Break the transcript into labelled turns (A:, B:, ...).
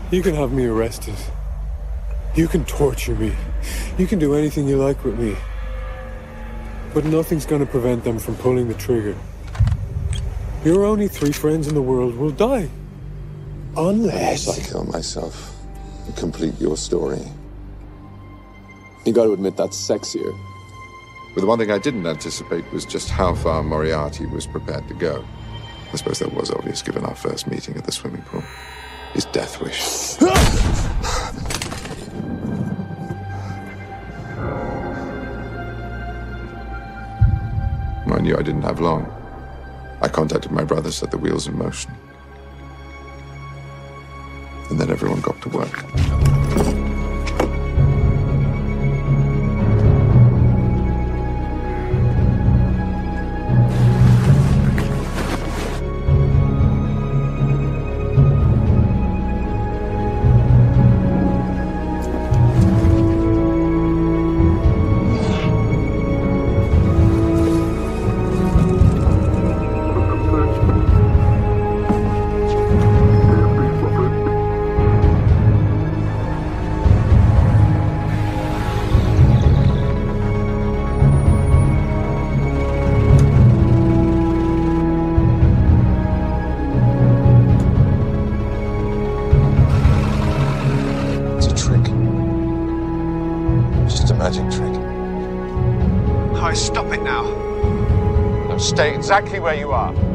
A: You can have me arrested. You can torture me. You can do anything you like with me. But nothing's gonna prevent them from pulling the trigger. Your only 3 friends in the world will die. Unless
B: I kill myself and complete your story. You gotta admit that's sexier.
C: But the one thing I didn't anticipate was just how far Moriarty was prepared to go. I suppose that was obvious given our first meeting at the swimming pool. His death wish. I knew I didn't have long. I contacted my brother, set the wheels in motion. And then everyone got to work.
B: Magic trick.
D: Hi, stop it now.
B: Now stay exactly where you are.